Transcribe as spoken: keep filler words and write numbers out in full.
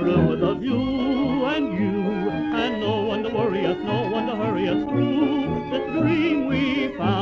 room with a view and you, and no one to worry us, no one to hurry us through this dream we found.